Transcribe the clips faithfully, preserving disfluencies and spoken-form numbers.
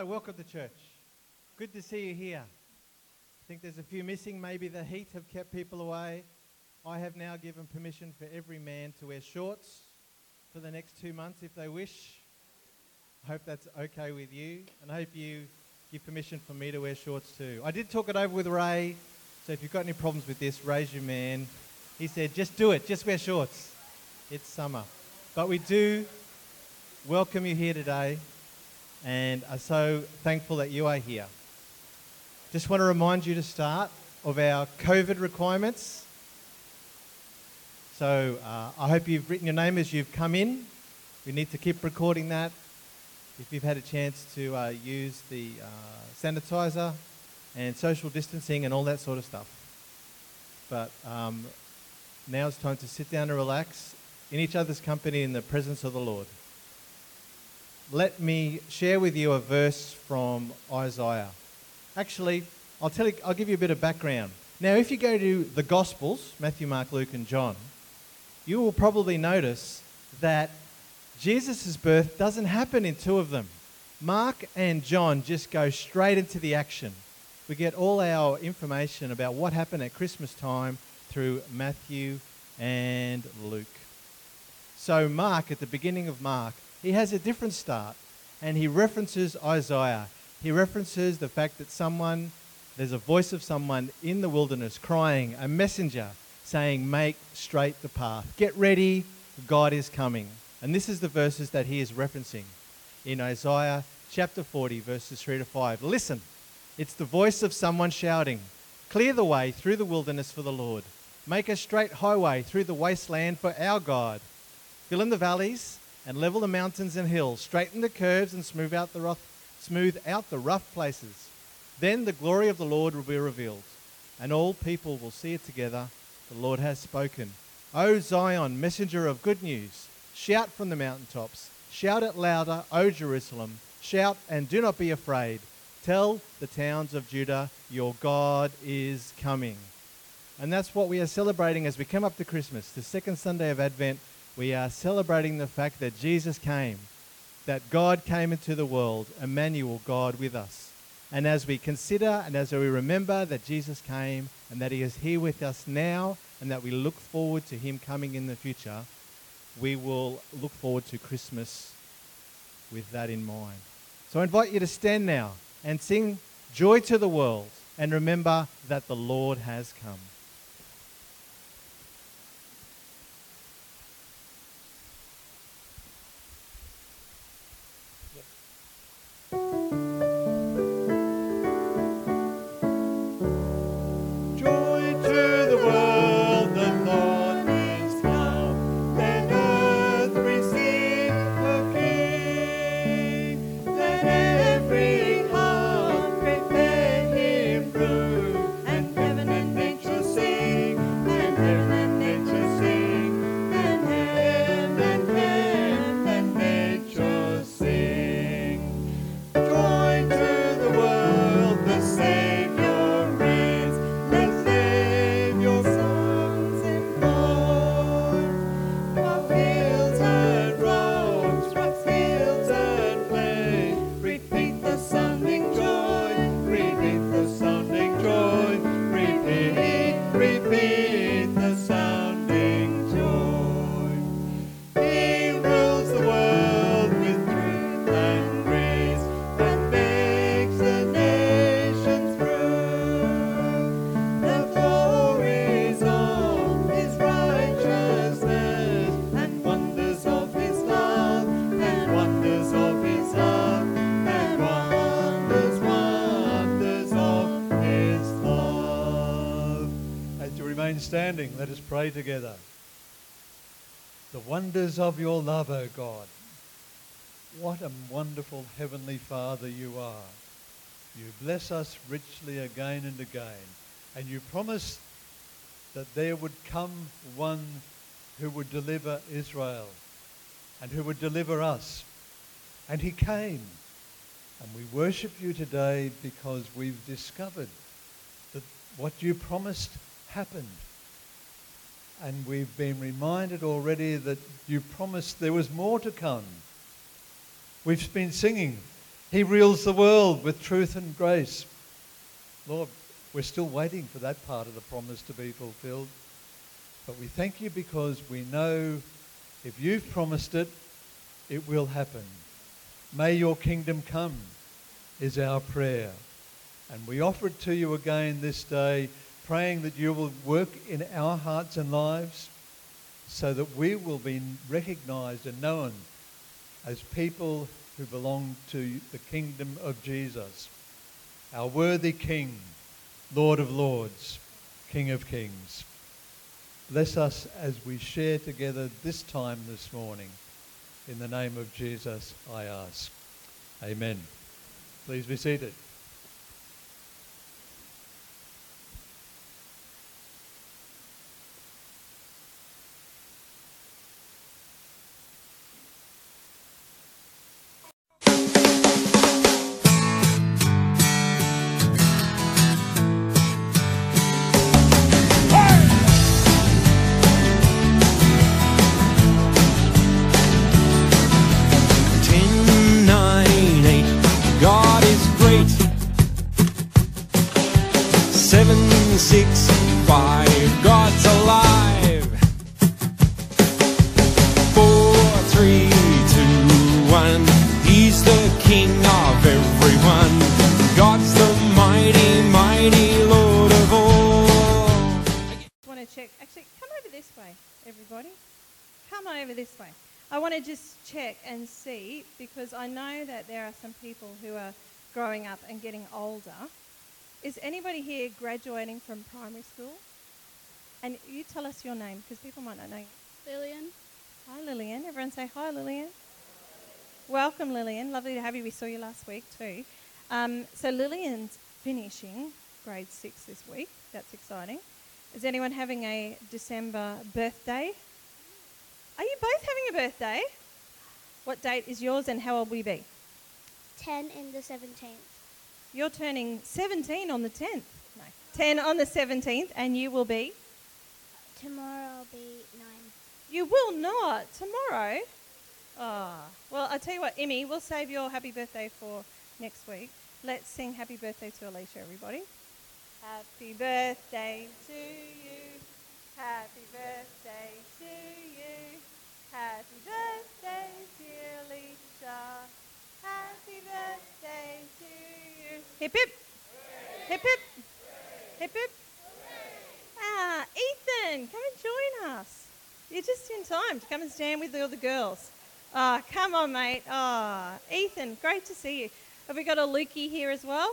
welcome to church. Good to see you here. I think there's a few missing. Maybe the heat have kept people away. I have now given permission for every man to wear shorts for the next two months if they wish. I hope that's okay with you, and I hope you give permission for me to wear shorts too. I did talk it over with Ray, so if you've got any problems with this, raise your man. He said, just do it, just wear shorts. It's summer. But we do welcome you here today, and are so thankful that you are here. Just want to remind you to start of our COVID requirements. So uh, I hope you've written your name as you've come in. We need to keep recording that. If you've had a chance to uh, use the uh, sanitizer and social distancing and all that sort of stuff. But um, now it's time to sit down and relax in each other's company in the presence of the Lord. Let me share with you a verse from Isaiah. Actually, I'll tell you, I'll give you a bit of background. Now, if you go to the Gospels, Matthew, Mark, Luke, and John, you will probably notice that Jesus' birth doesn't happen in two of them. Mark and John just go straight into the action. We get all our information about what happened at Christmas time through Matthew and Luke. So Mark, at the beginning of Mark, he has a different start, and he references Isaiah. He references the fact that someone, there's a voice of someone in the wilderness crying, a messenger saying, make straight the path. Get ready, God is coming. And this is the verses that he is referencing in Isaiah chapter forty, verses three to five. Listen, it's the voice of someone shouting, clear the way through the wilderness for the Lord. Make a straight highway through the wasteland for our God. Fill in the valleys and level the mountains and hills. Straighten the curves and smooth out the rough, smooth out the rough places. Then the glory of the Lord will be revealed, and all people will see it together. The Lord has spoken. O Zion, messenger of good news, shout from the mountaintops. Shout it louder, O Jerusalem. Shout and do not be afraid. Tell the towns of Judah, your God is coming. And that's what we are celebrating as we come up to Christmas, the second Sunday of Advent. We are celebrating the fact that Jesus came, that God came into the world, Emmanuel, God with us. And as we consider and as we remember that Jesus came and that he is here with us now and that we look forward to him coming in the future, we will look forward to Christmas with that in mind. So I invite you to stand now and sing Joy to the World and remember that the Lord has come. Standing, let us pray together. The wonders of your love, O God. What a wonderful Heavenly Father you are. You bless us richly again and again, and you promised that there would come one who would deliver Israel and who would deliver us. And he came, and we worship you today because we've discovered that what you promised happened. And we've been reminded already that you promised there was more to come. We've been singing, He rules the world with truth and grace. Lord, we're still waiting for that part of the promise to be fulfilled. But we thank you because we know if you've promised it, it will happen. May your kingdom come is our prayer. And we offer it to you again this day, praying that you will work in our hearts and lives so that we will be recognized and known as people who belong to the kingdom of Jesus, our worthy King, Lord of Lords, King of Kings. Bless us as we share together this time this morning. In the name of Jesus, I ask. Amen. Please be seated. Six, five, God's alive. Four, three, two, one. He's the King of everyone. God's the mighty, mighty Lord of all. I just want to check. Actually, come over this way, everybody. Come over this way. I want to just check and see, because I know that there are some people who are growing up and getting older. Is anybody here graduating from primary school? And you tell us your name, because people might not know you. Lillian. Hi, Lillian. Everyone say hi, Lillian. Welcome, Lillian. Lovely to have you. We saw you last week too. Um, so Lillian's finishing grade six this week. That's exciting. Is anyone having a December birthday? Are you both having a birthday? What date is yours and how old will you be? ten in the seventeenth. You're turning seventeen on the tenth. No, ten on the seventeenth, and you will be? Tomorrow I'll be nine. You will not. Tomorrow? Ah. Well, I'll tell you what, Emmy, we'll save your happy birthday for next week. Let's sing happy birthday to Alicia, everybody. Happy birthday to you. Happy birthday to you. Happy birthday, dear Alicia. Happy birthday to you. Hip hip. Hip hip. Hip hip. Ah, Ethan, come and join us. You're just in time to come and stand with all the girls. Ah, come on, mate. Ah, Ethan, great to see you. Have we got a Lukey here as well?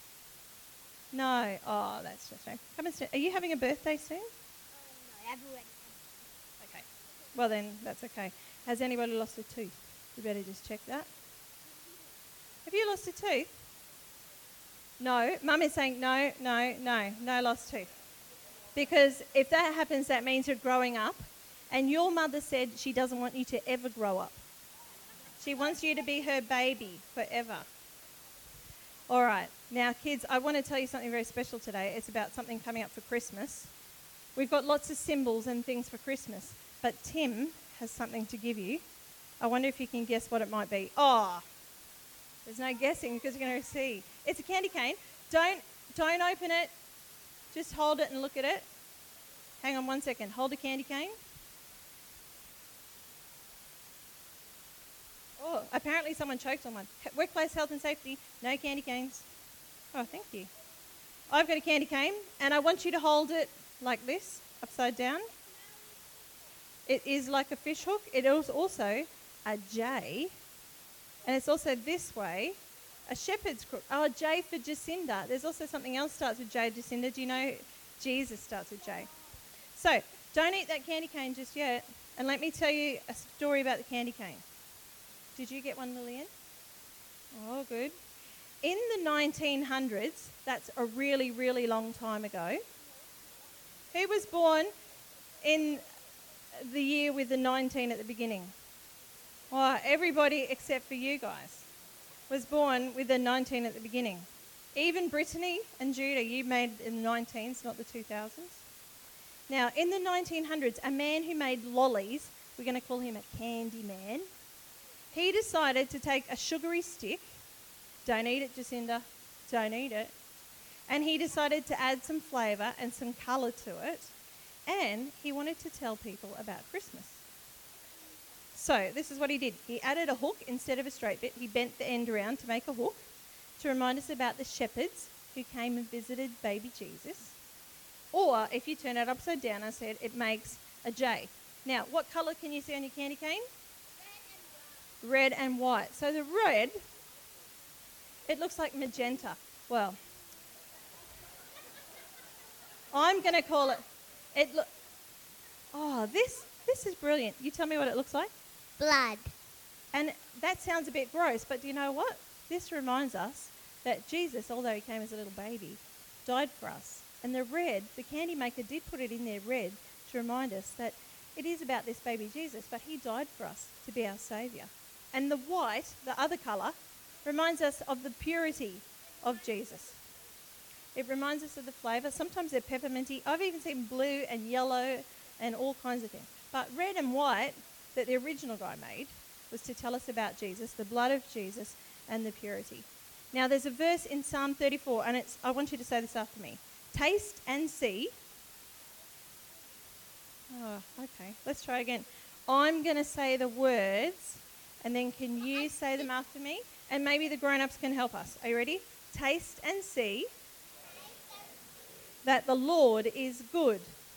No. Oh, that's just right. Come and stand. Are you having a birthday soon? no, I have already. Okay. Well then, that's okay. Has anybody lost a tooth? You better just check that. Have you lost a tooth? No. Mum is saying no, no, no, no lost tooth. Because if that happens, that means you're growing up. And your mother said she doesn't want you to ever grow up. She wants you to be her baby forever. All right. Now, kids, I want to tell you something very special today. It's about something coming up for Christmas. We've got lots of symbols and things for Christmas. But Tim has something to give you. I wonder if you can guess what it might be. Oh, there's no guessing because you're going to see. It's a candy cane. Don't, don't open it. Just hold it and look at it. Hang on one second. Hold the candy cane. Oh, apparently someone choked on one. Workplace health and safety, no candy canes. Oh, thank you. I've got a candy cane, and I want you to hold it like this, upside down. It is like a fish hook. It is also a J, and it's also this way, a shepherd's crook. Oh, J for Jacinda. There's also something else starts with J, Jacinda. Do you know Jesus starts with J? So, don't eat that candy cane just yet, and let me tell you a story about the candy cane. Did you get one, Lillian? Oh, good. In the nineteen hundreds, that's a really, really long time ago, who was born in the year with the nineteen at the beginning? Well, everybody except for you guys was born with the nineteen at the beginning. Even Brittany and Judah, you made in the nineteens, not the two thousands. Now, in the nineteen hundreds, a man who made lollies, we're going to call him a candy man, he decided to take a sugary stick Don't eat it, Jacinda. Don't eat it. And he decided to add some flavour and some colour to it. And he wanted to tell people about Christmas. So this is what he did. He added a hook instead of a straight bit. He bent the end around to make a hook to remind us about the shepherds who came and visited baby Jesus. Or if you turn it upside down, I said it makes a J. Now, what colour can you see on your candy cane? Red and white. So the red, it looks like magenta. Well, I'm going to call it, it look, oh, this, this is brilliant. You tell me what it looks like. Blood. And that sounds a bit gross, but do you know what? This reminds us that Jesus, although he came as a little baby, died for us. And the red, the candy maker did put it in there red to remind us that it is about this baby Jesus, but he died for us to be our saviour. And the white, the other colour, reminds us of the purity of Jesus. It reminds us of the flavour. Sometimes they're pepperminty. I've even seen blue and yellow and all kinds of things. But red and white, that the original guy made, was to tell us about Jesus, the blood of Jesus, and the purity. Now, there's a verse in Psalm thirty-four, and it's, I want you to say this after me. Taste and see. Oh, okay. Let's try again. I'm going to say the words, and then can you say them after me? And maybe the grown-ups can help us. Are you ready? Taste and see that the Lord is good.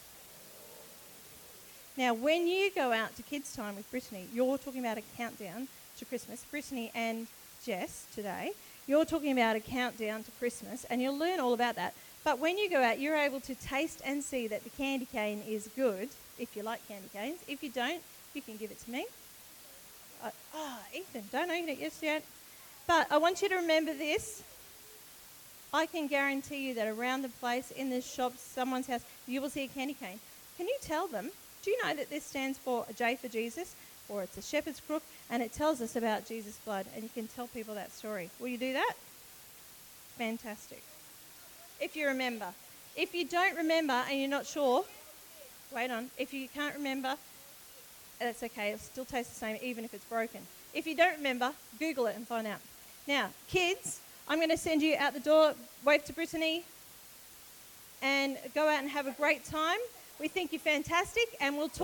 Now, when you go out to kids' time with Brittany, you're talking about a countdown to Christmas. Brittany and Jess today, you're talking about a countdown to Christmas, and you'll learn all about that. But when you go out, you're able to taste and see that the candy cane is good, if you like candy canes. If you don't, you can give it to me. Ah, uh, oh, Ethan, don't eat it just yet. But I want you to remember this. I can guarantee you that around the place, in the shops, someone's house, you will see a candy cane. Can you tell them, do you know that this stands for a J for Jesus, or it's a shepherd's crook, and it tells us about Jesus' blood, and you can tell people that story. Will you do that? Fantastic. If you remember. If you don't remember and you're not sure, wait on. If you can't remember, that's okay. It'll still taste the same, even if it's broken. If you don't remember, Google it and find out. Now, kids, I'm going to send you out the door, wave to Brittany, and go out and have a great time. We think you're fantastic, and we'll talk.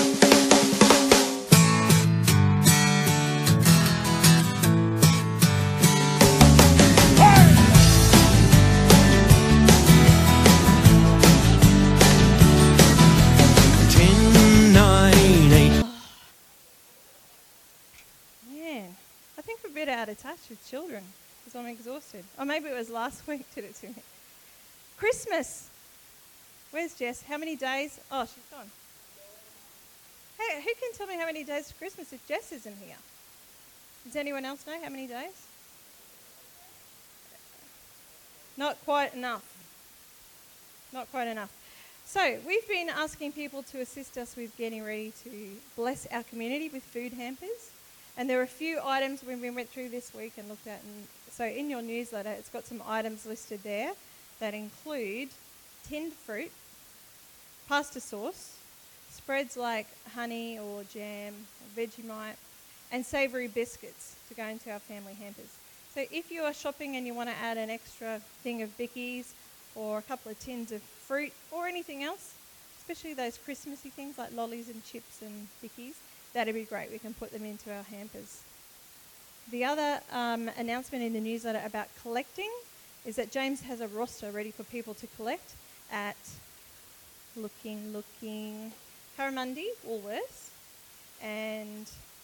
Man, I think we're a bit out of touch with children because I'm exhausted. Or maybe it was last week did it to me. Christmas. Where's Jess? How many days? Oh, she's gone. Hey, who can tell me how many days to Christmas if Jess isn't here? Does anyone else know how many days? Not quite enough. Not quite enough. So we've been asking people to assist us with getting ready to bless our community with food hampers. And there are a few items when we went through this week and looked at. And so in your newsletter, it's got some items listed there that include tinned fruit, pasta sauce, spreads like honey or jam or Vegemite, and savoury biscuits to go into our family hampers. So if you are shopping and you want to add an extra thing of bickies or a couple of tins of fruit or anything else, especially those Christmassy things like lollies and chips and bickies, that'd be great. We can put them into our hampers. The other um, announcement in the newsletter about collecting is that James has a roster ready for people to collect at looking, looking, Curramundi, Woolworths, and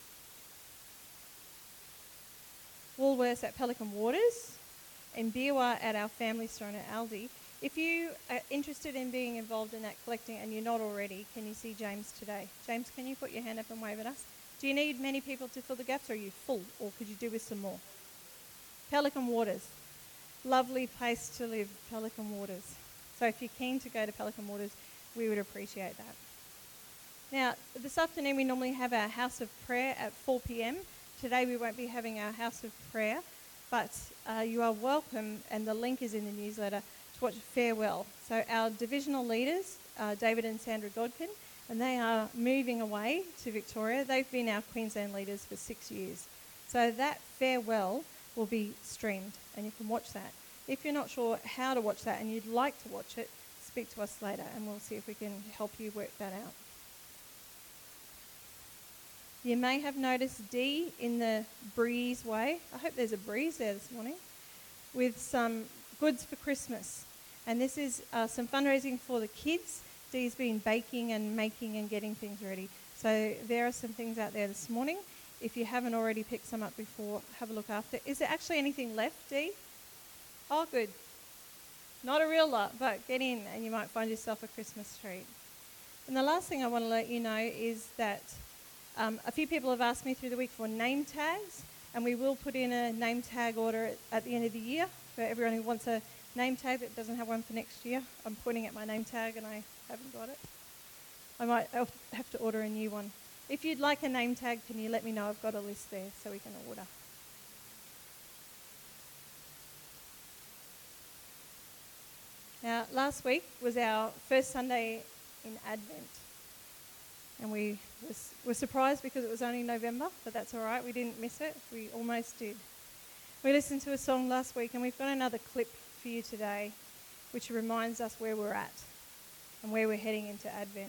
Woolworths at Pelican Waters, and Biwa at our family store at Aldi. If you are interested in being involved in that collecting and you're not already, can you see James today? James, can you put your hand up and wave at us? Do you need many people to fill the gaps, or are you full, or could you do with some more? Pelican Waters. Lovely place to live, Pelican Waters. So if you're keen to go to Pelican Waters, we would appreciate that. Now, this afternoon we normally have our House of Prayer at four p.m. Today we won't be having our House of Prayer, but uh, you are welcome, and the link is in the newsletter, to watch Farewell. So our divisional leaders, uh, David and Sandra Godkin, and they are moving away to Victoria. They've been our Queensland leaders for six years. So that farewell will be streamed, and you can watch that. If you're not sure how to watch that and you'd like to watch it, speak to us later and we'll see if we can help you work that out. You may have noticed D in the breeze way. I hope there's a breeze there this morning with some goods for Christmas. And this is uh, some fundraising for the kids. Dee's been baking and making and getting things ready. So there are some things out there this morning. If you haven't already picked some up before, have a look after. Is there actually anything left, Dee? Oh, good. Not a real lot, but get in and you might find yourself a Christmas treat. And the last thing I want to let you know is that um, a few people have asked me through the week for name tags, and we will put in a name tag order at, at the end of the year for everyone who wants a name tag that doesn't have one for next year. I'm pointing at my name tag and I haven't got it. I might have to order a new one. If you'd like a name tag, can you let me know? I've got a list there so we can order. Now, last week was our first Sunday in Advent. And we was, were surprised because it was only November, but that's all right. We didn't miss it. We almost did. We listened to a song last week, and we've got another clip for you today, which reminds us where we're at and where we're heading into Advent.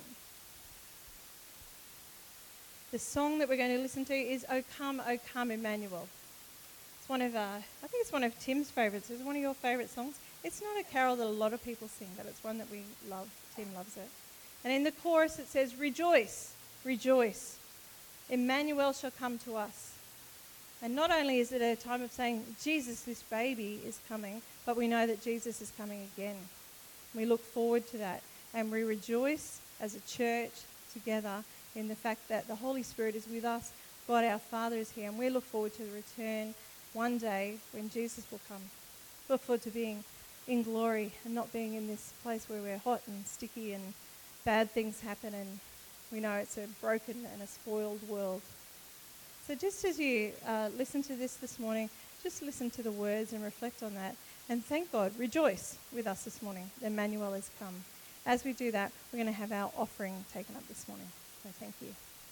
The song that we're going to listen to is "O Come, O Come, Emmanuel." It's one of, uh, I think it's one of Tim's favourites. Is it one of your favourite songs? It's not a carol that a lot of people sing, but it's one that we love. Tim loves it. And in the chorus it says, "Rejoice, rejoice, Emmanuel shall come to us." And not only is it a time of saying, Jesus, this baby is coming, but we know that Jesus is coming again. We look forward to that. And we rejoice as a church together in the fact that the Holy Spirit is with us, God our Father is here, and we look forward to the return one day when Jesus will come. Look forward to being in glory and not being in this place where we're hot and sticky and bad things happen, and we know it's a broken and a spoiled world. So just as you uh, listen to this this morning, just listen to the words and reflect on that, and thank God, rejoice with us this morning. Emmanuel has come. As we do that, we're going to have our offering taken up this morning. So thank you.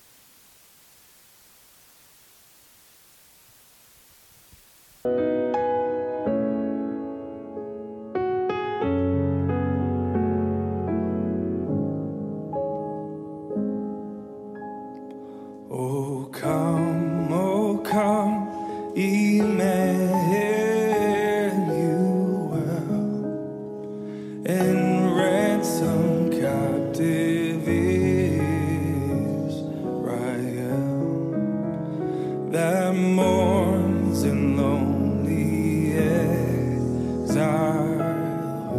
Oh come, oh come, Emmanuel, and ransom captive Israel that mourns in lonely exile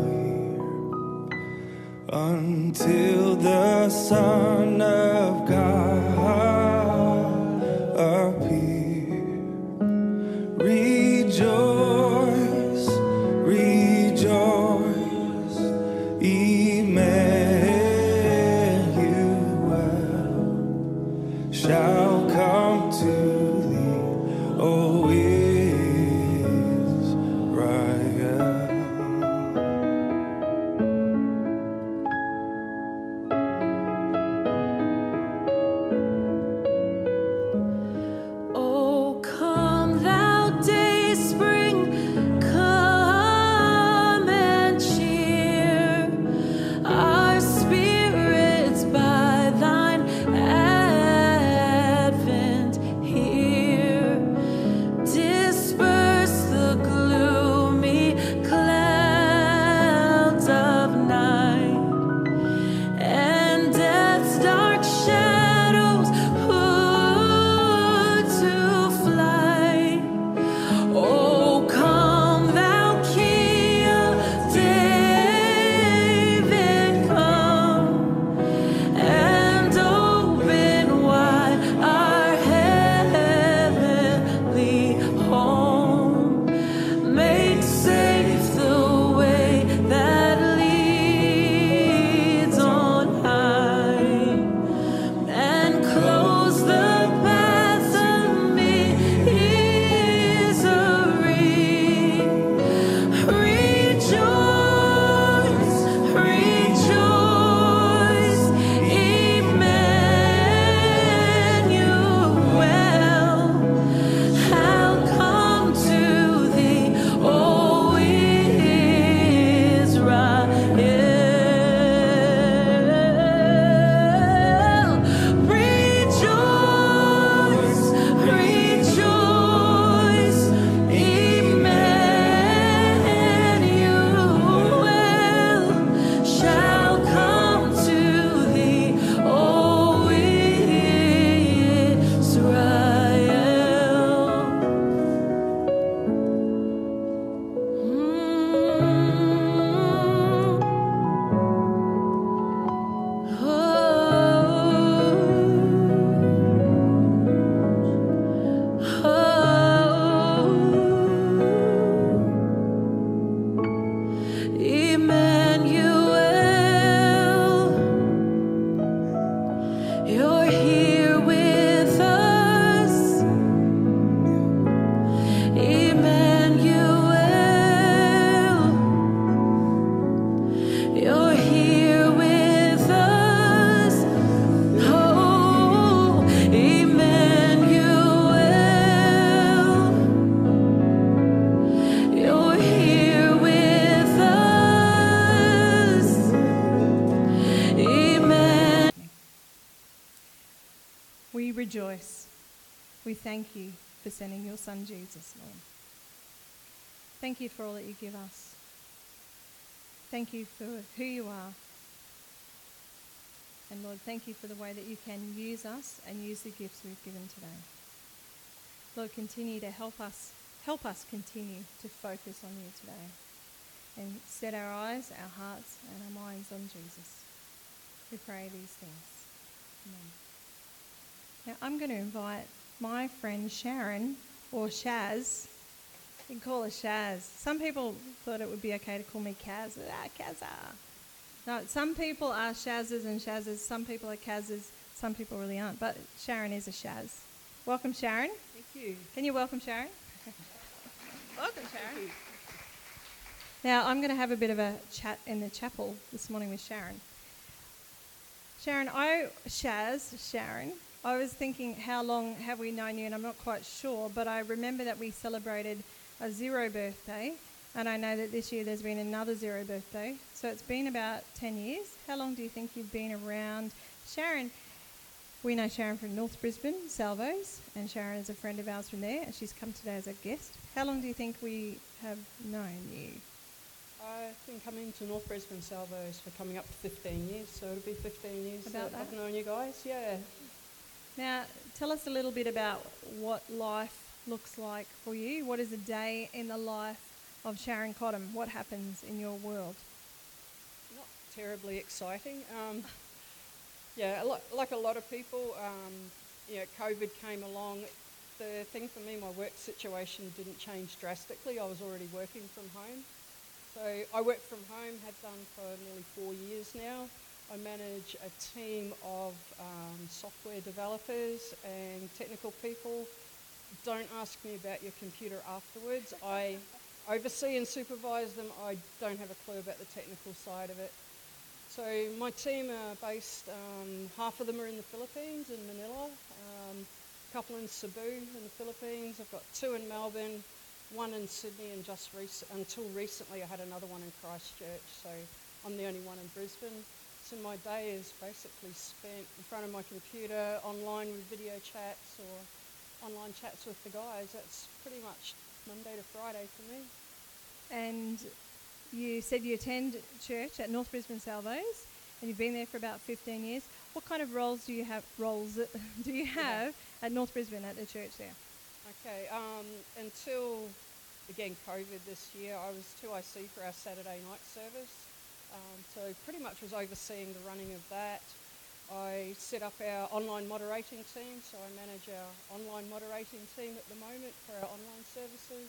here until the Son of God appear. Rejoice, rejoice, Emmanuel shall come to thee, O Israel. Oh We thank you for sending your son Jesus, Lord. Thank you for all that you give us. Thank you for who you are. And Lord, thank you for the way that you can use us and use the gifts we've given today. Lord, continue to help us, help us continue to focus on you today and set our eyes, our hearts and our minds on Jesus. We pray these things. Amen. Now I'm going to invite my friend Sharon, or Shaz. You can call her Shaz. Some people thought it would be okay to call me Kaz. Ah, Kazza. No, some people are Shazes and Shazes. Some people are Kazes. Some people really aren't. But Sharon is a Shaz. Welcome, Sharon. Thank you. Can you welcome Sharon? Welcome, Sharon. Now, I'm going to have a bit of a chat in the chapel this morning with Sharon. Sharon, I, Shaz, Sharon, I was thinking, how long have we known you? And I'm not quite sure, but I remember that we celebrated a zero birthday, and I know that this year there's been another zero birthday. So it's been about ten years. How long do you think you've been around? Sharon, we know Sharon from North Brisbane, Salvos, and Sharon is a friend of ours from there, and she's come today as a guest. How long do you think we have known you? I've been coming to North Brisbane Salvos for coming up to fifteen years, so it'll be fifteen years About that I've that? known you guys. Yeah. Now, tell us a little bit about what life looks like for you. What is a day in the life of Sharon Cottam? What happens in your world? Not terribly exciting. Um, yeah, a lot, like a lot of people, um, you know, COVID came along. The thing for me, my work situation didn't change drastically. I was already working from home. So I work from home, have done for nearly four years now. I manage a team of um, software developers and technical people. Don't ask me about your computer afterwards. I oversee and supervise them. I don't have a clue about the technical side of it. So my team are based, um, half of them are in the Philippines, in Manila, um, a couple in Cebu in the Philippines. I've got two in Melbourne, one in Sydney, and just rec- until recently I had another one in Christchurch. So I'm the only one in Brisbane. So my day is basically spent in front of my computer, online with video chats or online chats with the guys. That's pretty much Monday to Friday for me. And you said you attend church at North Brisbane Salvos, and you've been there for about fifteen years. What kind of roles do you have? Roles do you have at North Brisbane at the church there? Okay, um, until, again, COVID this year, I was two I C for our Saturday night service. Um, so pretty much was overseeing the running of that. I set up our online moderating team, so I manage our online moderating team at the moment for our online services.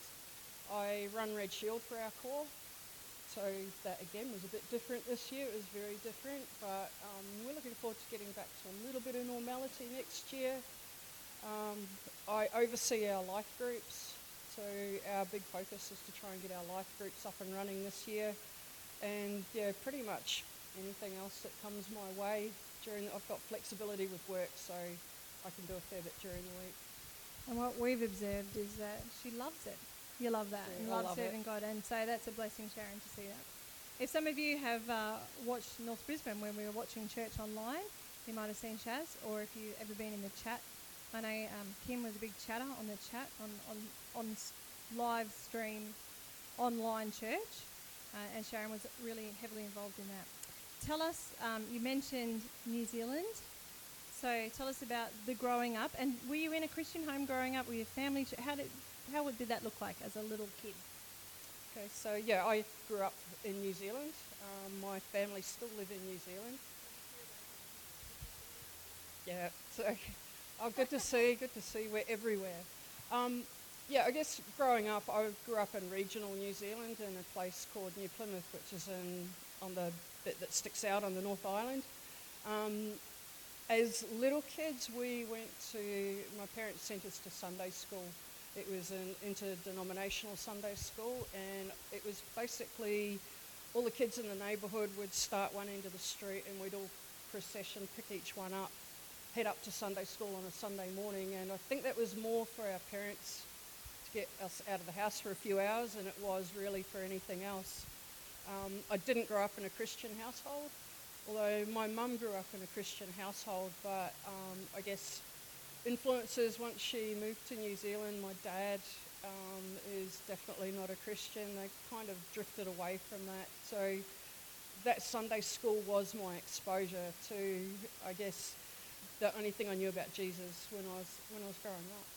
I run Red Shield for our core, so that again was a bit different this year. It was very different, but um, we're looking forward to getting back to a little bit of normality next year. Um, I oversee our life groups, so our big focus is to try and get our life groups up and running this year. And yeah, pretty much anything else that comes my way during, I've got flexibility with work, so I can do a fair bit during the week. And what we've observed is that she loves it. You love that, Yeah, and I love love serving it. God, and so that's a blessing, Sharon, to see that. If some of you have uh, watched North Brisbane when we were watching church online, you might have seen Shaz, or if you've ever been in the chat, I know um, Kim was a big chatter on the chat, on, on, on s- live stream online church, uh, and Sharon was really heavily involved in that. Tell us, um, you mentioned New Zealand, so tell us about the growing up, and were you in a Christian home growing up? Were your family, ch- how did, how would- did that look like as a little kid? Okay, so yeah, I grew up in New Zealand. Um, my family still live in New Zealand. Yeah, so oh, good to see, good to see. We're everywhere. Um, yeah, I guess growing up, I grew up in regional New Zealand in a place called New Plymouth, which is in on the bit that sticks out on the North Island. Um, as little kids, we went to, my parents sent us to Sunday school. It was an interdenominational Sunday school, and it was basically all the kids in the neighbourhood would start one end of the street, and we'd all procession, pick each one up, head up to Sunday school on a Sunday morning. And I think that was more for our parents to get us out of the house for a few hours than it was really for anything else. Um, I didn't grow up in a Christian household, although my mum grew up in a Christian household, but um, I guess influences, once she moved to New Zealand, my dad um, is definitely not a Christian. They kind of drifted away from that. So that Sunday school was my exposure to, I guess, the only thing I knew about Jesus when I was when I was growing up.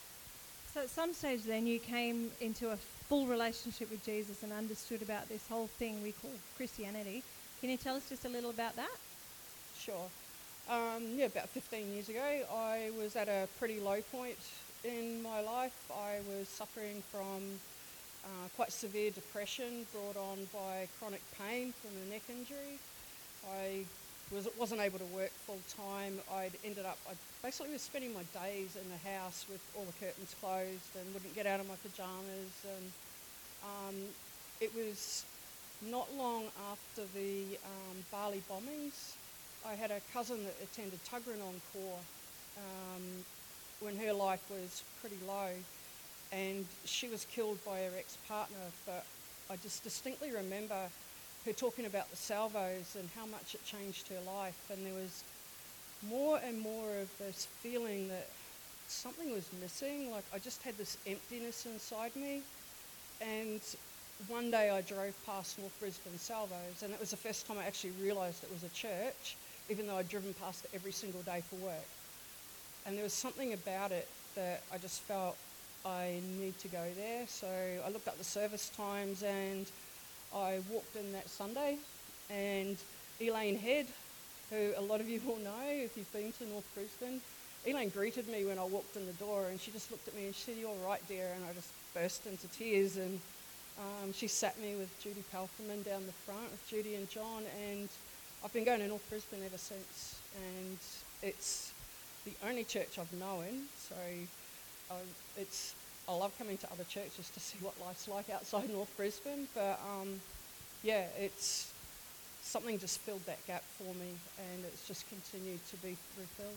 So at some stage then you came into a full relationship with Jesus and understood about this whole thing we call Christianity. Can you tell us just a little about that? Sure. Um, yeah, about fifteen years ago, I was at a pretty low point in my life. I was suffering from uh, quite severe depression brought on by chronic pain from a neck injury. I was, wasn't able to work full time. I'd ended up, I basically was spending my days in the house with all the curtains closed and wouldn't get out of my pyjamas. And um, it was not long after the um, Bali bombings. I had a cousin that attended Tuggeranong Corps um, when her life was pretty low, and she was killed by her ex-partner, but I just distinctly remember her talking about the salvos and how much it changed her life, and there was more and more of this feeling that something was missing, like I just had this emptiness inside me. And one day I drove past North Brisbane Salvos, and it was the first time I actually realised it was a church, even though I'd driven past it every single day for work. And there was something about it that I just felt I need to go there. So I looked up the service times and I walked in that Sunday, and Elaine Head, who a lot of you will know if you've been to North Brisbane, Elaine greeted me when I walked in the door, and she just looked at me and she said, "You're all right, dear," and I just burst into tears. And um, she sat me with Judy Palferman down the front, with Judy and John, and I've been going to North Brisbane ever since, and it's the only church I've known, so I, it's, I love coming to other churches to see what life's like outside North Brisbane, but um, yeah, it's something just filled that gap for me, and it's just continued to be refilled.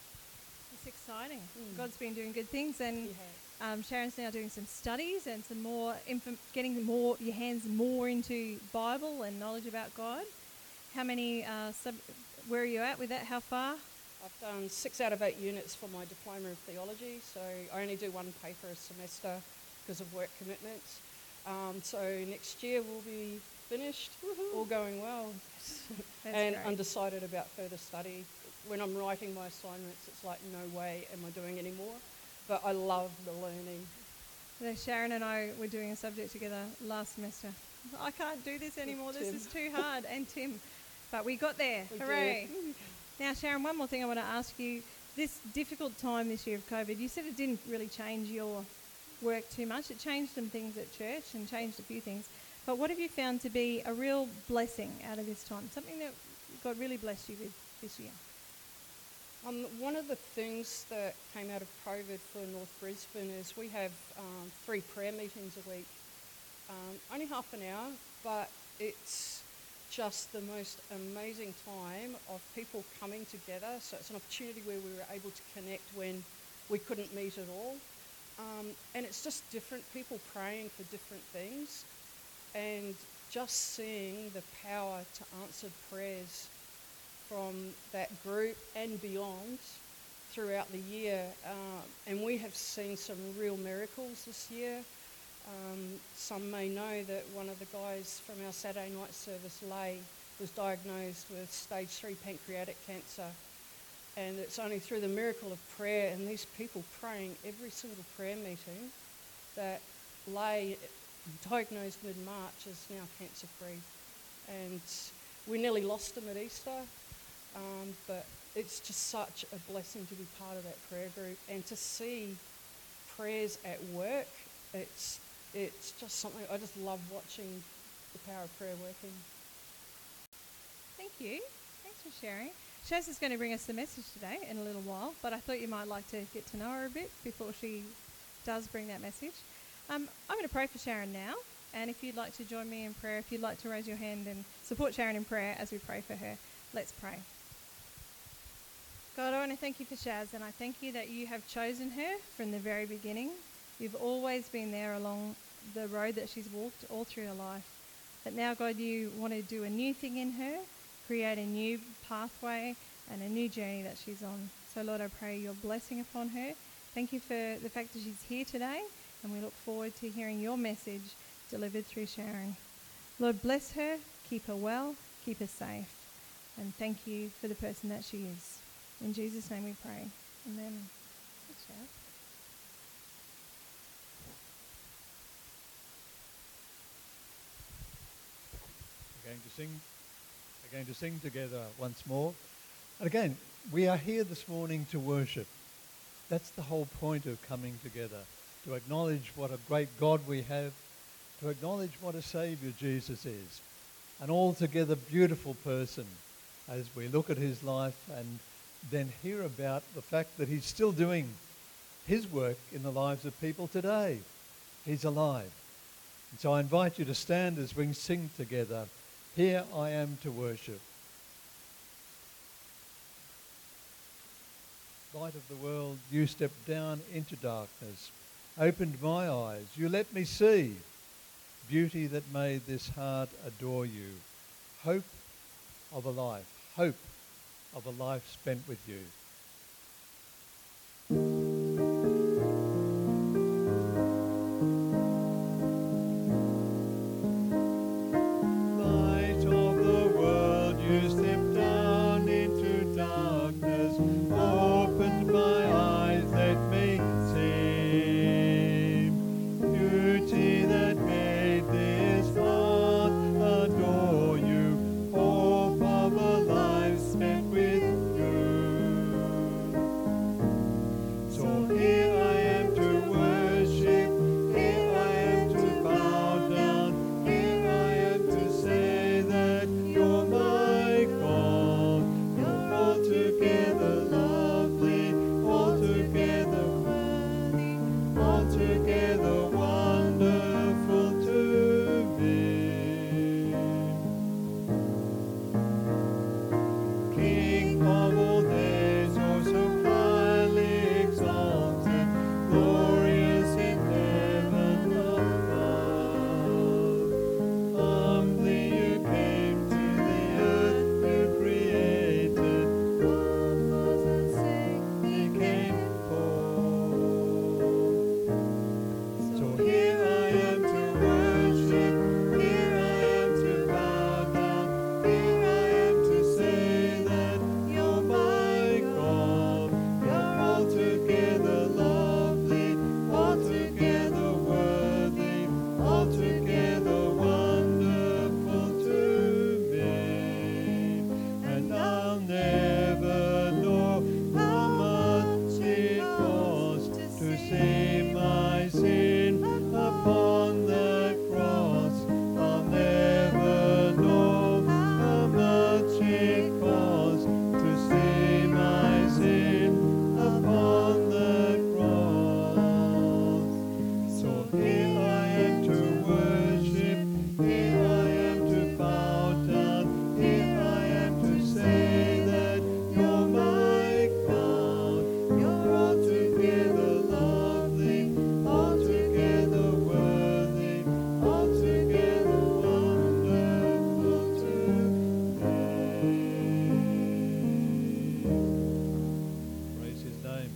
It's exciting. Mm. God's been doing good things, and He has. um, Sharon's now doing some studies and some more, inf- getting more your hands more into Bible and knowledge about God. How many, uh, sub- where are you at with that? How far? I've done six out of eight units for my Diploma of Theology, so I only do one paper a semester because of work commitments. Um, so next year we'll be finished, all going well. That's and great. undecided about further study. When I'm writing my assignments, it's like, no way am I doing any more. But I love the learning. So Sharon and I were doing a subject together last semester. I can't do this anymore. This Tim. is too hard. And Tim. But we got there. We Hooray. did. Now, Sharon, one more thing I want to ask you. This difficult time this year of COVID, you said it didn't really change your work too much. It changed some things at church and changed a few things. But what have you found to be a real blessing out of this time? Something that God really blessed you with this year? Um, one of the things that came out of COVID for North Brisbane is we have um, three prayer meetings a week. Um, only half an hour, but it's just the most amazing time of people coming together. So it's an opportunity where we were able to connect when we couldn't meet at all. Um, and it's just different people praying for different things, and just seeing the power to answered prayers from that group and beyond throughout the year. Uh, and we have seen some real miracles this year. Um, some may know that one of the guys from our Saturday night service, Lay, was diagnosed with stage three pancreatic cancer. And it's only through the miracle of prayer and these people praying every single prayer meeting that Lay, diagnosed mid-March, is now cancer-free. And we nearly lost him at Easter, um, but it's just such a blessing to be part of that prayer group and to see prayers at work. It's it's just something, I just love watching the power of prayer working. Thank you. Thanks for sharing. Shaz is going to bring us the message today in a little while, but I thought you might like to get to know her a bit before she does bring that message. Um, I'm going to pray for Sharon now, and if you'd like to join me in prayer, if you'd like to raise your hand and support Sharon in prayer as we pray for her, let's pray. God, I want to thank you for Shaz, and I thank you that you have chosen her from the very beginning. You've always been there along the road that she's walked all through her life. But now, God, you want to do a new thing in her, create a new pathway and a new journey that she's on. So, Lord, I pray your blessing upon her. Thank you for the fact that she's here today, and we look forward to hearing your message delivered through Sharon. Lord, bless her, keep her well, keep her safe, and thank you for the person that she is. In Jesus' name we pray. Amen. Thanks, Sharon. We're going to sing, we're going to sing together once more. And again, we are here this morning to worship. That's the whole point of coming together, to acknowledge what a great God we have, to acknowledge what a Saviour Jesus is, an altogether beautiful person as we look at his life and then hear about the fact that he's still doing his work in the lives of people today. He's alive. And so I invite you to stand as we sing together, Here I Am to Worship. Light of the world, you stepped down into darkness, opened my eyes, you let me see beauty that made this heart adore you, hope of a life, hope of a life spent with you. Light of the world, you stepped down into darkness, opened my eyes, let me see beauty that made this heart adore you, hope of a life spent with you. So here I am to worship, here I am to bow down, here I am to say that you're my God. You're altogether lovely, altogether worthy, altogether wonderful to me. King of all days, oh so highly exalted, glorious in heaven above. Humbly you came to the earth you created, God was unsaved, he came forth. So here I am to worship, here I am to bow down, here I am to say that you're my God. You're altogether lovely, altogether worthy, altogether wonderful to me. And I'll never know how much it cost to see my sin upon the cross. I'll never know how much it cost to see my sin upon the cross. So here I am to worship, here I am to bow down, here I am to say that you're my God. You're altogether lovely, altogether worthy, altogether wonderful to me. Praise his name.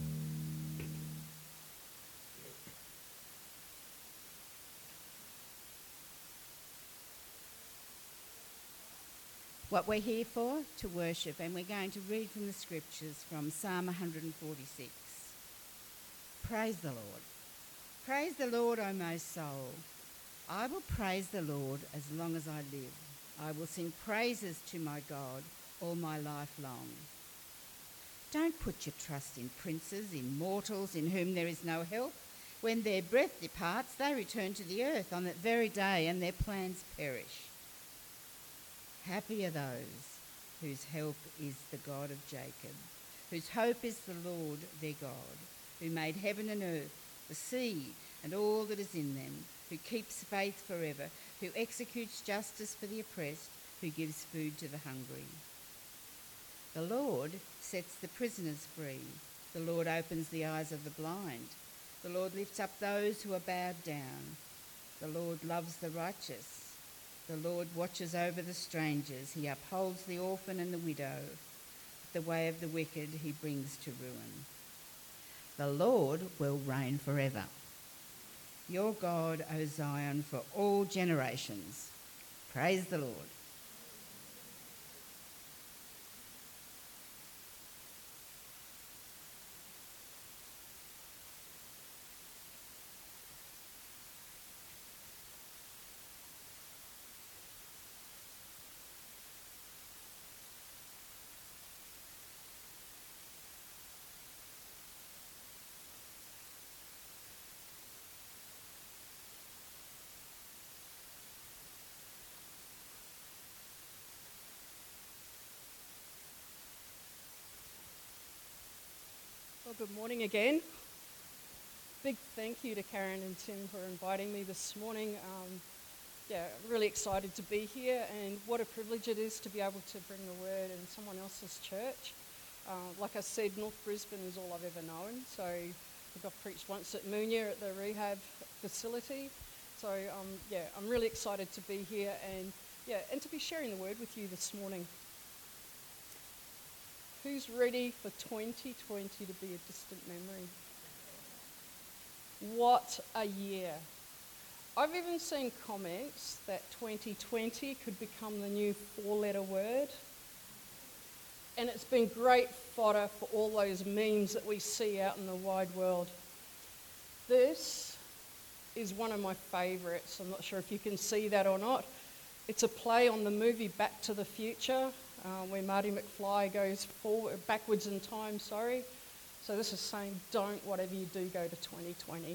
What we're here for, to worship, and we're going to read from the scriptures from Psalm one forty-six. Praise the Lord. Praise the Lord, O my soul. I will praise the Lord as long as I live. I will sing praises to my God all my life long. Don't put your trust in princes, in mortals in whom there is no help. When their breath departs, they return to the earth on that very day, and their plans perish. Happy are those whose help is the God of Jacob, whose hope is the Lord their God, who made heaven and earth, the sea and all that is in them, who keeps faith forever, who executes justice for the oppressed, who gives food to the hungry. The Lord sets the prisoners free. The Lord opens the eyes of the blind. The Lord lifts up those who are bowed down. The Lord loves the righteous. The Lord watches over the strangers. He upholds the orphan and the widow. The way of the wicked he brings to ruin. The Lord will reign forever. Your God, O Zion, for all generations. Praise the Lord. Well, good morning again. Big thank you to Karen and Tim for inviting me this morning. Um, yeah, really excited to be here, and what a privilege it is to be able to bring the word in someone else's church. Uh, like I said, North Brisbane is all I've ever known, so I think I've preached once at Moonya at the rehab facility. So um, yeah, I'm really excited to be here and yeah, and to be sharing the word with you this morning. Who's ready for twenty twenty to be a distant memory? What a year. I've even seen comments that twenty twenty could become the new four-letter word. And it's been great fodder for all those memes that we see out in the wide world. This is one of my favourites. I'm not sure if you can see that or not. It's a play on the movie Back to the Future, uh, where Marty McFly goes forward, backwards in time, sorry. So this is saying, don't, whatever you do, go to twenty twenty.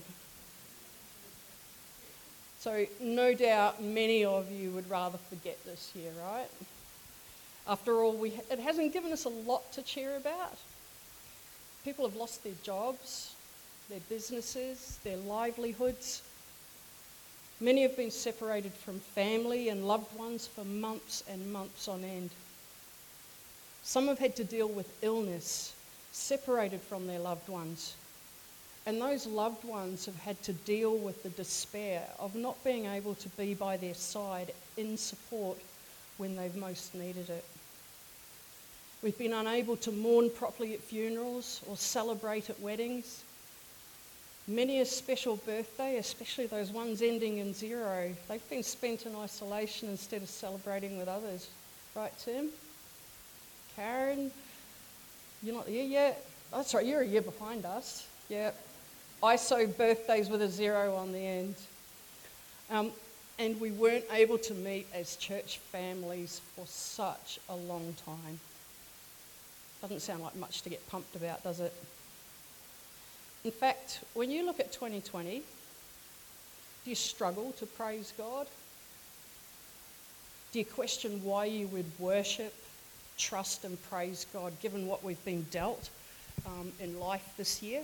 So no doubt many of you would rather forget this year, right? After all, we, it hasn't given us a lot to cheer about. People have lost their jobs, their businesses, their livelihoods. Many have been separated from family and loved ones for months and months on end. Some have had to deal with illness, separated from their loved ones. And those loved ones have had to deal with the despair of not being able to be by their side in support when they've most needed it. We've been unable to mourn properly at funerals or celebrate at weddings. Many a special birthday, especially those ones ending in zero, they've been spent in isolation instead of celebrating with others. Right, Tim? Karen? You're not here yet? Oh, that's right, you're a year behind us. Yeah. I S O birthdays with a zero on the end. Um, and we weren't able to meet as church families for such a long time. Doesn't sound like much to get pumped about, does it? In fact, when you look at twenty twenty, do you struggle to praise God? Do you question why you would worship, trust and praise God given what we've been dealt um, in life this year?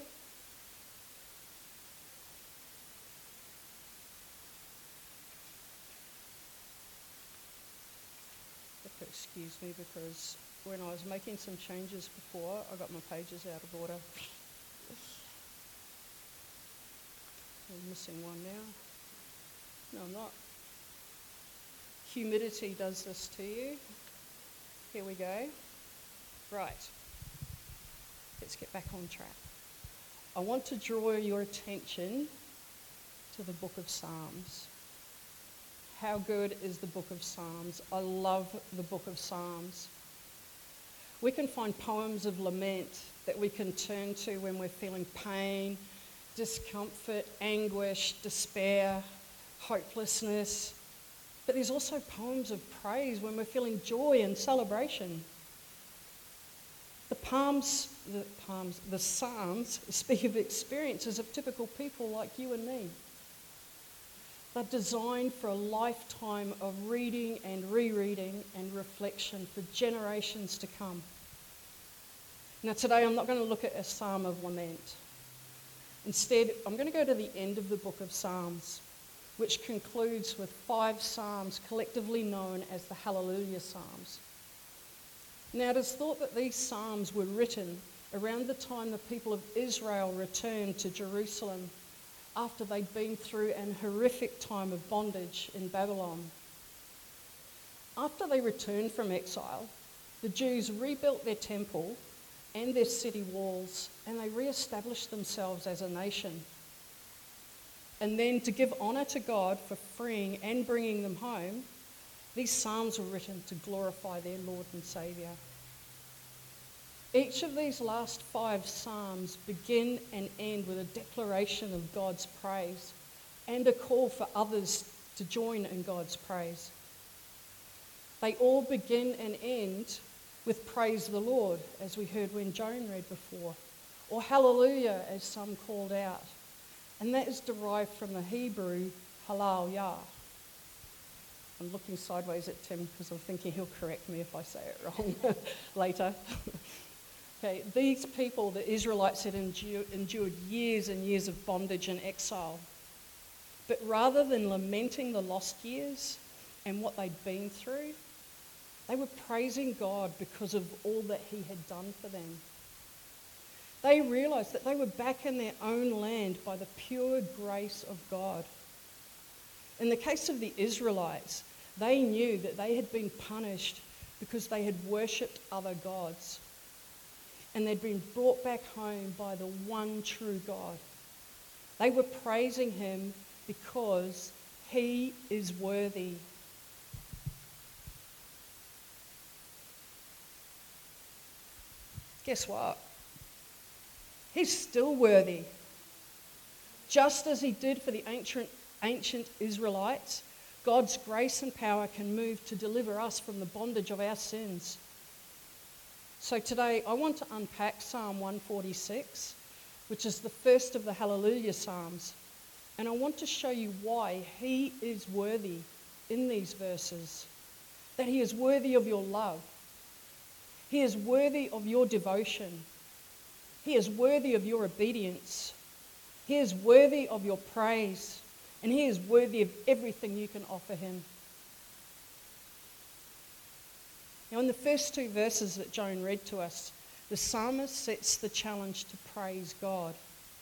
Excuse me, because when I was making some changes before, I got my pages out of order. I'm missing one now. No, I'm not. Humidity does this to you. Here we go. Right. Let's get back on track. I want to draw your attention to the book of Psalms. How good is the book of Psalms? I love the book of Psalms. We can find poems of lament that we can turn to when we're feeling pain, discomfort, anguish, despair, hopelessness. But there's also poems of praise when we're feeling joy and celebration. The palms, the palms, the Psalms speak of experiences of typical people like you and me. They're designed for a lifetime of reading and rereading and reflection for generations to come. Now today I'm not going to look at a psalm of lament. Instead, I'm going to go to the end of the book of Psalms, which concludes with five psalms collectively known as the Hallelujah Psalms. Now it is thought that these psalms were written around the time the people of Israel returned to Jerusalem after they'd been through an horrific time of bondage in Babylon. After they returned from exile, the Jews rebuilt their temple and their city walls, and they re-established themselves as a nation. And then to give honour to God for freeing and bringing them home, these psalms were written to glorify their Lord and Saviour. Each of these last five psalms begin and end with a declaration of God's praise and a call for others to join in God's praise. They all begin and end with praise the Lord, as we heard when Joan read before, or hallelujah, as some called out. And that is derived from the Hebrew halal yah. I'm looking sideways at Tim because I'm thinking he'll correct me if I say it wrong later. Okay, these people, the Israelites, had endured, endured years and years of bondage and exile. But rather than lamenting the lost years and what they'd been through, they were praising God because of all that he had done for them. They realised that they were back in their own land by the pure grace of God. In the case of the Israelites, they knew that they had been punished because they had worshipped other gods. And they'd been brought back home by the one true God. They were praising him because he is worthy. Guess what? He's still worthy. Just as he did for the ancient, ancient Israelites, God's grace and power can move to deliver us from the bondage of our sins. So today I want to unpack Psalm one forty-six, which is the first of the Hallelujah Psalms. And I want to show you why he is worthy in these verses. That he is worthy of your love. He is worthy of your devotion. He is worthy of your obedience. He is worthy of your praise. And he is worthy of everything you can offer him. Now, in the first two verses that Joan read to us, the psalmist sets the challenge to praise God.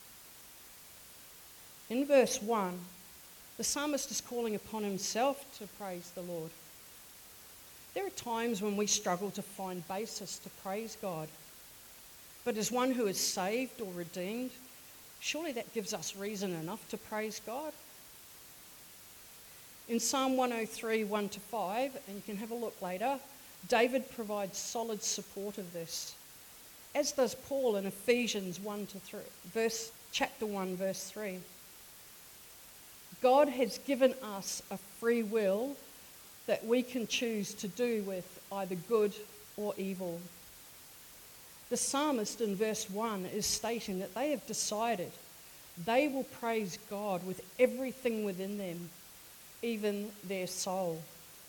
In verse one, the psalmist is calling upon himself to praise the Lord. There are times when we struggle to find basis to praise God. But as one who is saved or redeemed, surely that gives us reason enough to praise God. In Psalm one oh three, one to five, and you can have a look later, David provides solid support of this, as does Paul in Ephesians one to three, verse, chapter one, verse three. God has given us a free will that we can choose to do with either good or evil. The psalmist in verse one is stating that they have decided they will praise God with everything within them, even their soul.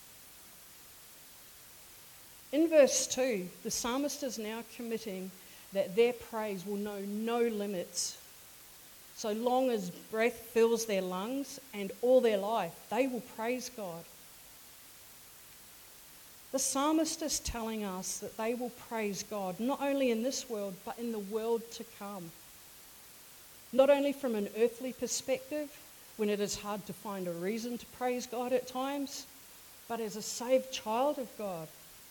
In verse two, the psalmist is now committing that their praise will know no limits. So long as breath fills their lungs and all their life, they will praise God. The psalmist is telling us that they will praise God not only in this world, but in the world to come. Not only from an earthly perspective, when it is hard to find a reason to praise God at times, but as a saved child of God.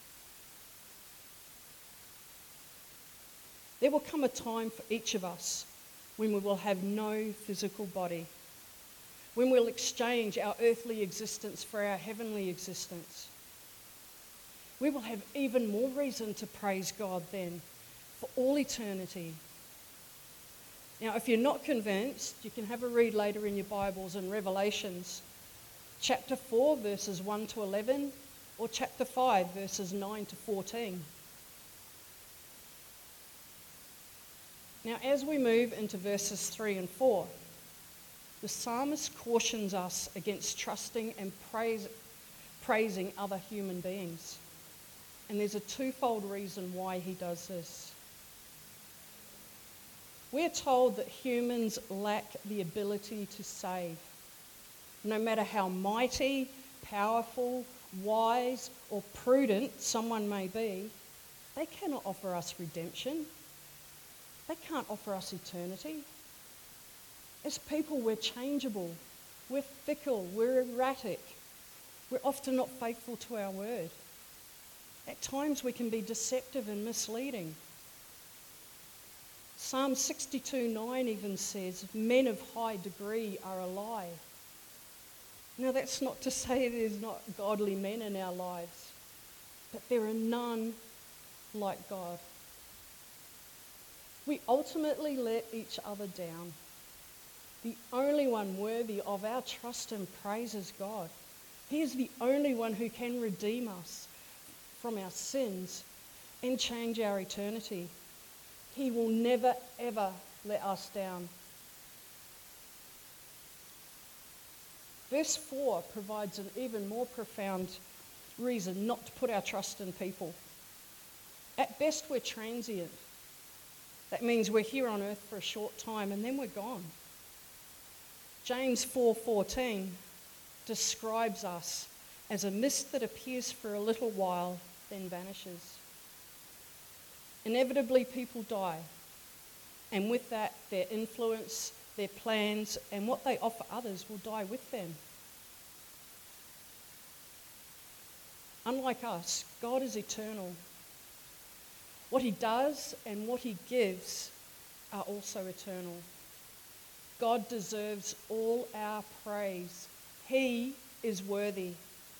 There will come a time for each of us when we will have no physical body, when we'll exchange our earthly existence for our heavenly existence. We will have even more reason to praise God then, for all eternity. Now, if you're not convinced, you can have a read later in your Bibles in Revelations, chapter four, verses one to eleven, or chapter five, verses nine to fourteen. Now, as we move into verses three and four, the psalmist cautions us against trusting and praise, praising other human beings. And there's a twofold reason why he does this. We're told that humans lack the ability to save. No matter how mighty, powerful, wise, or prudent someone may be, they cannot offer us redemption. They can't offer us eternity. As people, we're changeable, we're fickle, we're erratic, we're often not faithful to our word. At times we can be deceptive and misleading. Psalm sixty-two nine even says, men of high degree are a lie. Now that's not to say there's not godly men in our lives, but there are none like God. We ultimately let each other down. The only one worthy of our trust and praise is God. He is the only one who can redeem us from our sins and change our eternity. He will never, ever let us down. Verse four provides an even more profound reason not to put our trust in people. At best, we're transient. That means we're here on earth for a short time and then we're gone. James four fourteen describes us as a mist that appears for a little while, then vanishes. Inevitably, people die, and with that, their influence, their plans, and what they offer others will die with them. Unlike us, God is eternal. What he does and what he gives are also eternal. God deserves all our praise. He is worthy.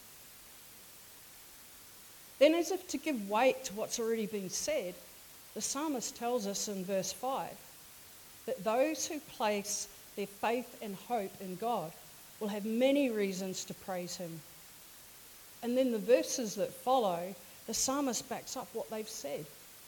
Then, as if to give weight to what's already been said, the psalmist tells us in verse five that those who place their faith and hope in God will have many reasons to praise him. And then the verses that follow, the psalmist backs up what they've said.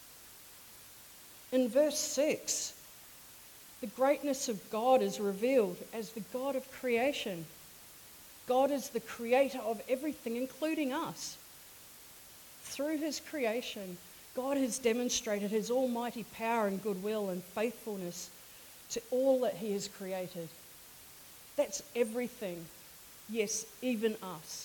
In verse six, the greatness of God is revealed as the God of creation. God is the creator of everything, including us. Through his creation, God has demonstrated his almighty power and goodwill and faithfulness to all that he has created. That's everything. Yes, even us.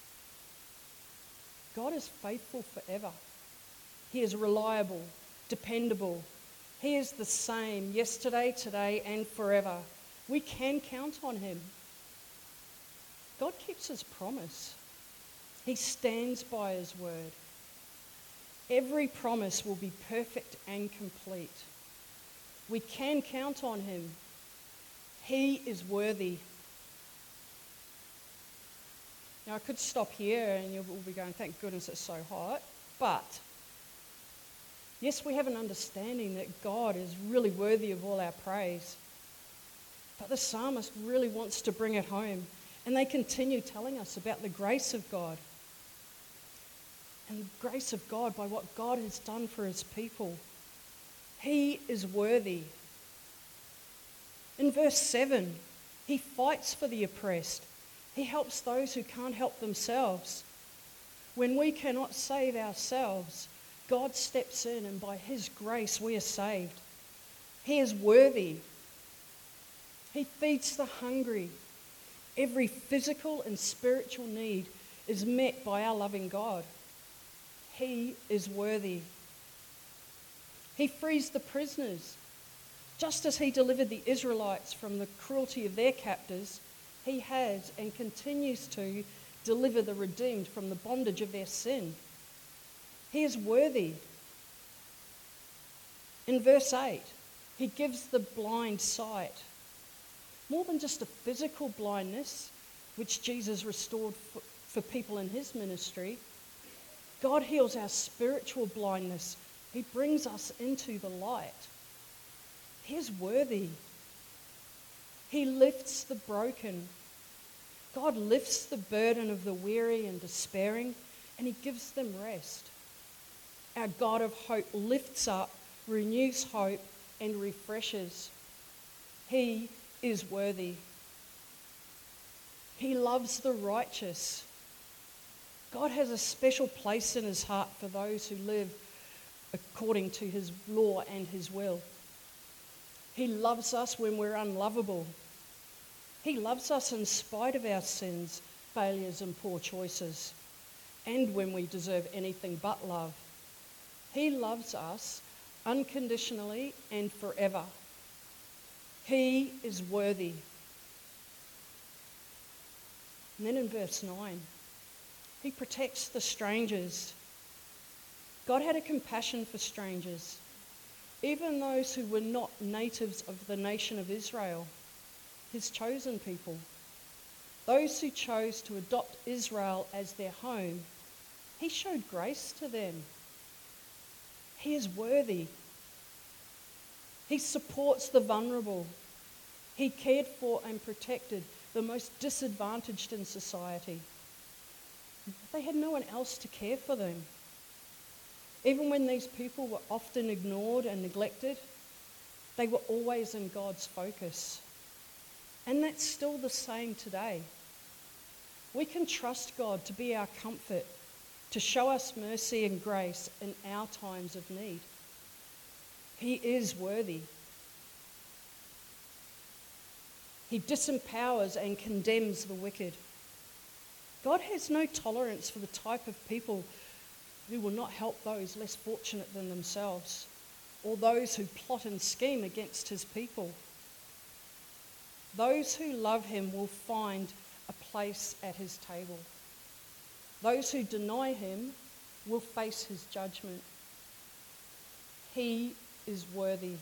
God is faithful forever. He is reliable, dependable. He is the same yesterday, today, and forever. We can count on him. God keeps his promise. He stands by his word. Every promise will be perfect and complete. We can count on him. He is worthy. Now, I could stop here and you'll be going, thank goodness it's so hot. But, yes, we have an understanding that God is really worthy of all our praise. But the psalmist really wants to bring it home. And they continue telling us about the grace of God. And the grace of God by what God has done for his people. He is worthy. In verse seven, he fights for the oppressed. He helps those who can't help themselves. When we cannot save ourselves, God steps in and by his grace we are saved. He is worthy. He feeds the hungry. Every physical and spiritual need is met by our loving God. He is worthy. He frees the prisoners. Just as he delivered the Israelites from the cruelty of their captors, he has and continues to deliver the redeemed from the bondage of their sin. He is worthy. In verse eight, he gives the blind sight. More than just a physical blindness, which Jesus restored for, for people in his ministry, God heals our spiritual blindness. He brings us into the light. He is worthy. He lifts the broken. God lifts the burden of the weary and despairing, and he gives them rest. Our God of hope lifts up, renews hope, and refreshes. He is worthy. He loves the righteous. God has a special place in his heart for those who live according to his law and his will. He loves us when we're unlovable. He loves us in spite of our sins, failures, and poor choices, and when we deserve anything but love. He loves us unconditionally and forever. He is worthy. And then in verse nine, he protects the strangers. God had a compassion for strangers, even those who were not natives of the nation of Israel, his chosen people. Those who chose to adopt Israel as their home, he showed grace to them. He is worthy. He supports the vulnerable. He cared for and protected the most disadvantaged in society. They had no one else to care for them. Even when these people were often ignored and neglected, they were always in God's focus. And that's still the same today. We can trust God to be our comfort, to show us mercy and grace in our times of need. He is worthy. He disempowers and condemns the wicked. God has no tolerance for the type of people who will not help those less fortunate than themselves, or those who plot and scheme against his people. Those who love him will find a place at his table. Those who deny him will face his judgment. He is worthy.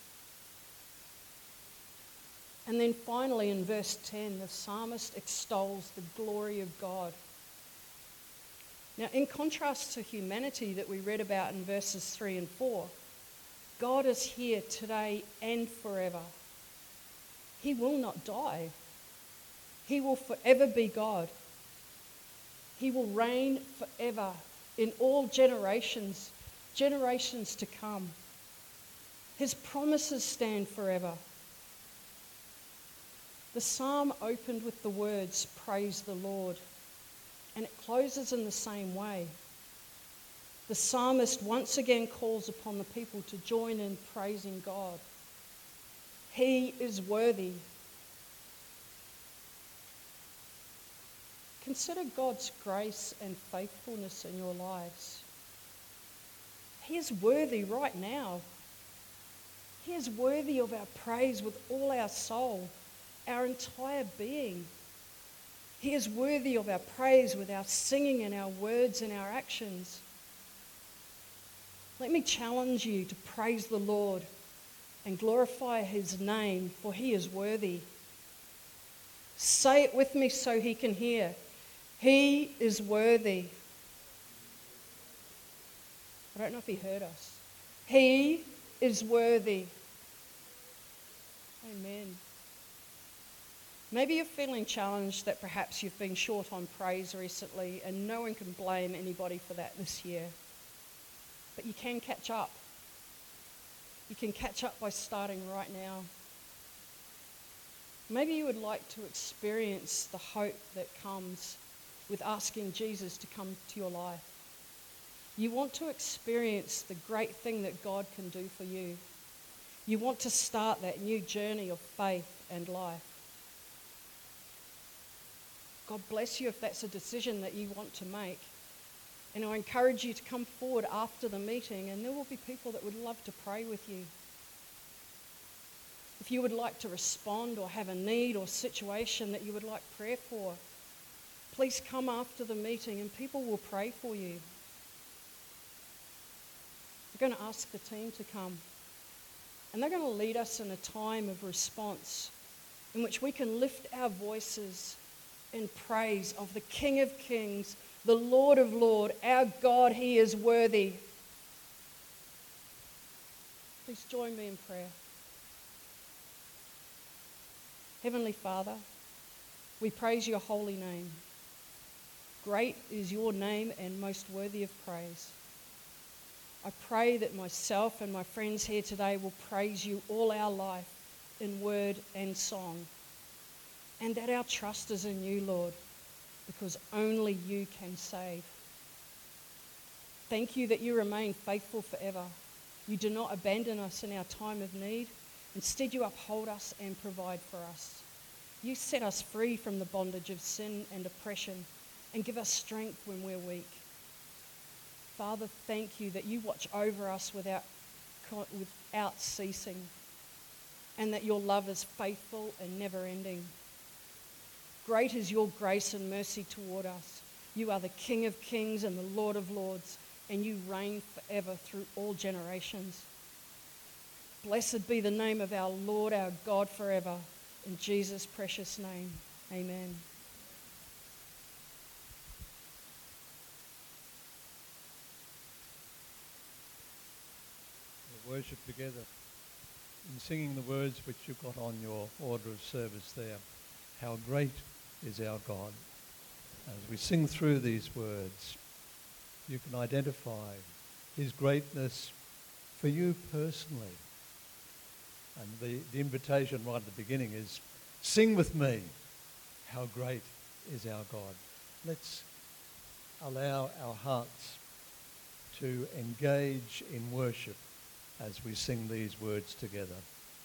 And then finally in verse ten, the psalmist extols the glory of God. Now, in contrast to humanity that we read about in verses three and four, God is here today and forever. He will not die. He will forever be God. He will reign forever in all generations, generations to come. His promises stand forever. The psalm opened with the words, "Praise the Lord," and it closes in the same way. The psalmist once again calls upon the people to join in praising God. He is worthy. Consider God's grace and faithfulness in your lives. He is worthy right now. He is worthy of our praise with all our soul, our entire being. He is worthy of our praise with our singing and our words and our actions. Let me challenge you to praise the Lord and glorify his name, for he is worthy. Say it with me so he can hear. He is worthy. I don't know if he heard us. He is worthy. Amen. Maybe you're feeling challenged that perhaps you've been short on praise recently, and no one can blame anybody for that this year. But you can catch up. You can catch up by starting right now. Maybe you would like to experience the hope that comes with asking Jesus to come to your life. You want to experience the great thing that God can do for you. You want to start that new journey of faith and life. God bless you if that's a decision that you want to make. And I encourage you to come forward after the meeting, and there will be people that would love to pray with you. If you would like to respond or have a need or situation that you would like prayer for, please come after the meeting and people will pray for you. We're going to ask the team to come, and they're going to lead us in a time of response in which we can lift our voices in praise of the King of Kings, the Lord of Lords, our God. He is worthy. Please join me in prayer. Heavenly Father, we praise your holy name. Great is your name and most worthy of praise. I pray that myself and my friends here today will praise you all our life in word and song, and that our trust is in you, Lord, because only you can save. Thank you that you remain faithful forever. You do not abandon us in our time of need. Instead, you uphold us and provide for us. You set us free from the bondage of sin and oppression and give us strength when we're weak. Father, thank you that you watch over us without, without ceasing, and that your love is faithful and never-ending. Great is your grace and mercy toward us. You are the King of Kings and the Lord of Lords. and you reign forever through all generations. Blessed be the name of our Lord, our God, forever. In Jesus' precious name, amen. We'll worship together in singing the words which you've got on your order of service there. How great is our God. As we sing through these words, you can identify his greatness for you personally. And the, the invitation right at the beginning is, sing with me, how great is our God. Let's allow our hearts to engage in worship as we sing these words together.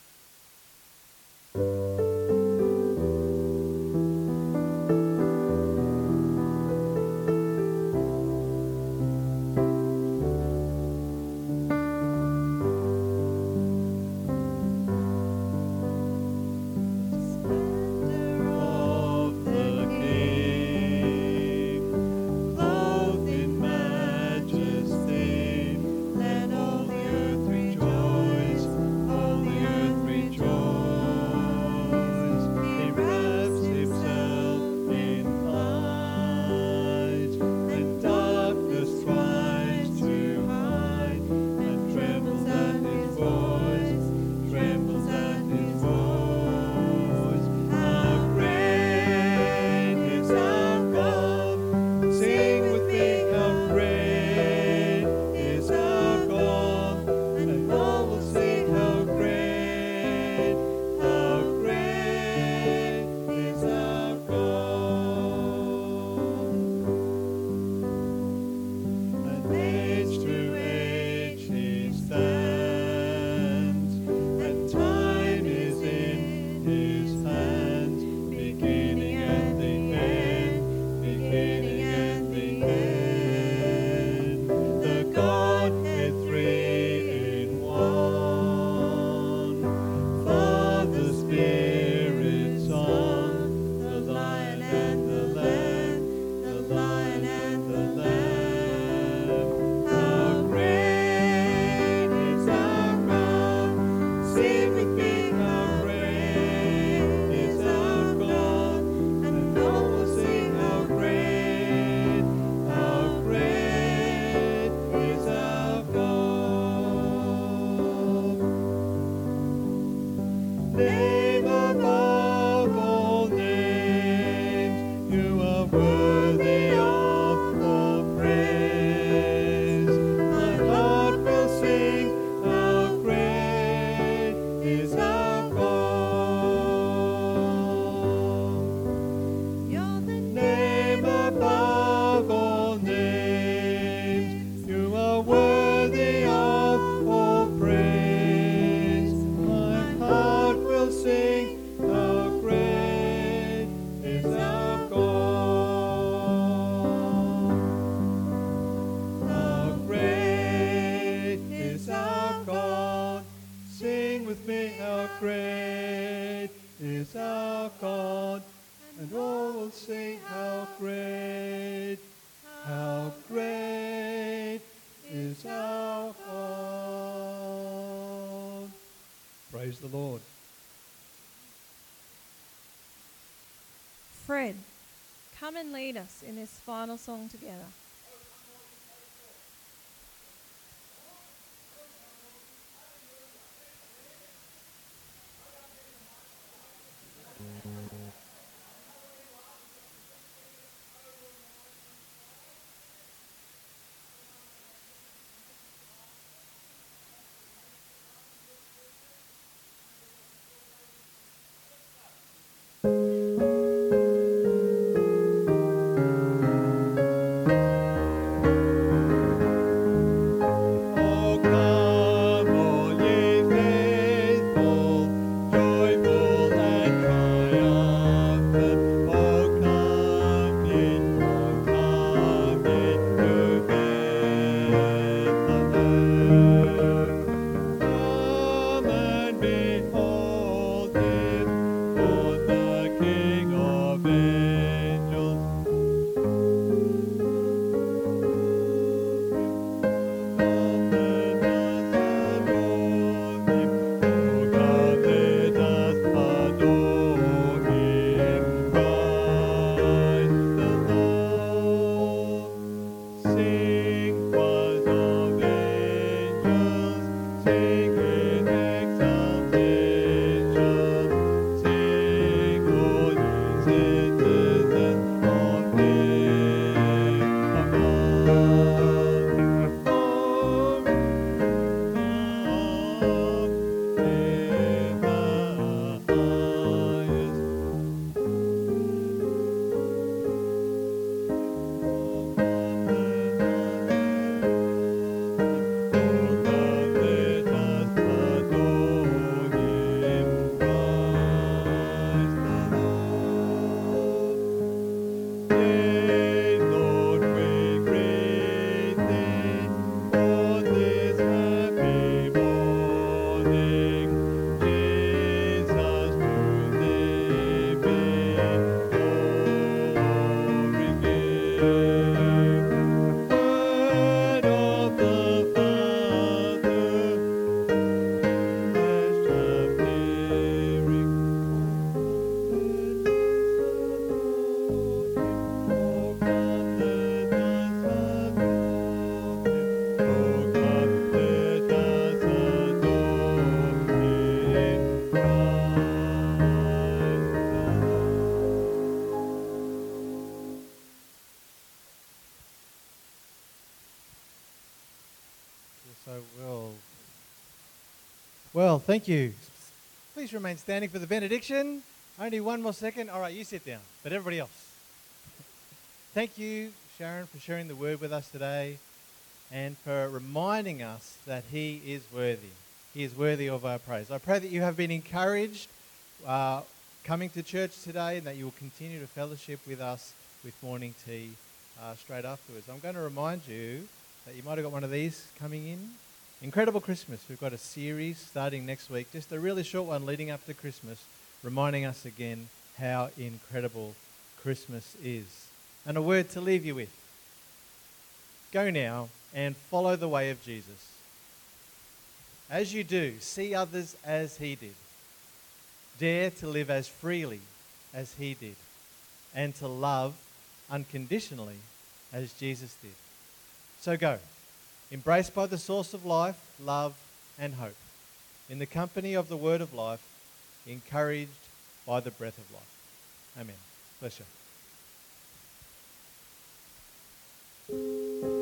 Praise the Lord. Fred, come and lead us in this final song together. Thank will. Well, thank you. Please remain standing for the benediction. Only one more second. All right, you sit down, but everybody else. Thank you, Sharon, for sharing the word with us today and for reminding us that he is worthy. He is worthy of our praise. I pray that you have been encouraged uh, coming to church today and that you will continue to fellowship with us with morning tea uh, straight afterwards. I'm going to remind you that you might have got one of these coming in. Incredible Christmas. We've got a series starting next week, just a really short one leading up to Christmas, reminding us again how incredible Christmas is. And a word to leave you with. Go now and follow the way of Jesus. As you do, see others as he did. Dare to live as freely as he did. And to love unconditionally as Jesus did. So go, embraced by the source of life, love and hope. In the company of the word of life, encouraged by the breath of life. Amen. Bless you.